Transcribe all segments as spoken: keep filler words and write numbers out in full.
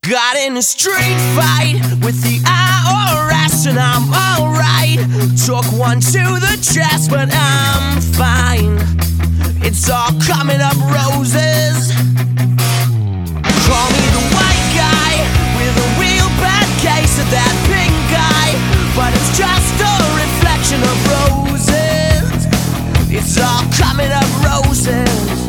Got in a street fight with the I R S and I'm alright. Took one to the chest, but I'm fine. It's all coming up roses. Call me the white guy with a real bad case of that pink guy, but it's just a reflection of roses. It's all coming up roses.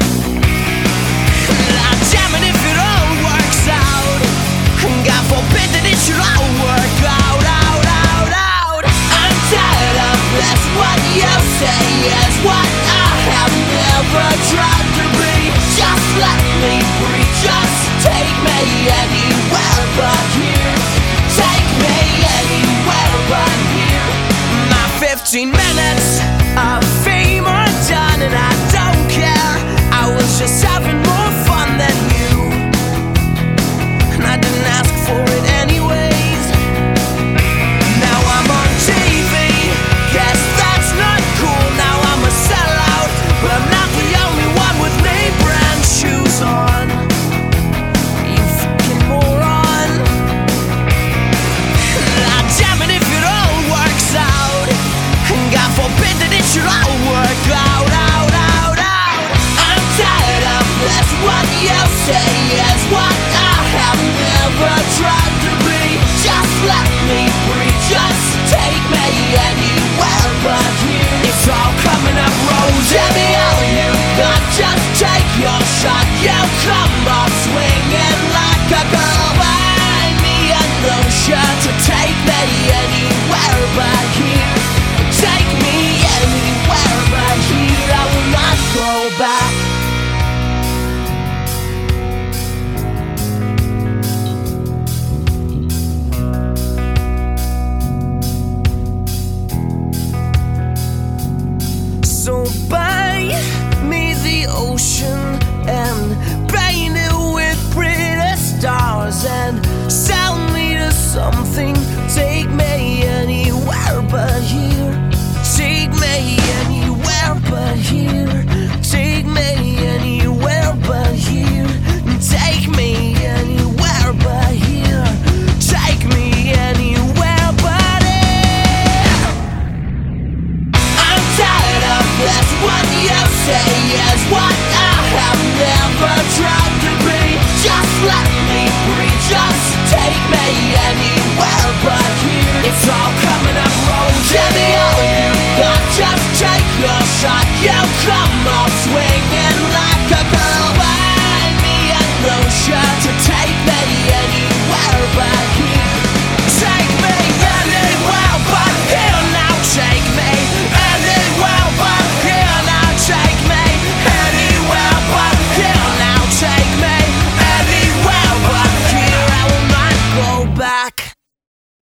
Now damn it if it all works out. God forbid that it should all work out, out, out, out. I'm tired of this. What you say is what I have never tried to be. Just let me breathe. Just take me anywhere but here. Take me anywhere but here. My fifteen minutes of fame are done and I don't care. I was just having more fun than you, and I didn't ask for it anyways. Now I'm on T V, guess that's not cool. Now I'm a sellout, but I'm not the only one with name brand shoes on. You fucking moron. Ah, damn it if it all works out. God forbid that it should all work out, out, out, out. I'm tired of this. What you say is what I have never tried to be. Just let me breathe. Just take me anywhere but here. It's all coming up roses. Tell me all you got. Just take your shot. You come off swinging like a girl behind me in the shirt. To take me anywhere but here. Take me anywhere but here. I will not go back. So buy me the ocean and paint it with pretty stars and sell me to something. Take me anywhere but here. Take me anywhere but here. Take me anywhere but here. Take me anywhere but here. Take me anywhere but here. I'm tired of this. What you say is what I have never tried to be. Just let me breathe. Just take me anywhere but here. It's all coming up roses. Tell me all you got. Just take your shot.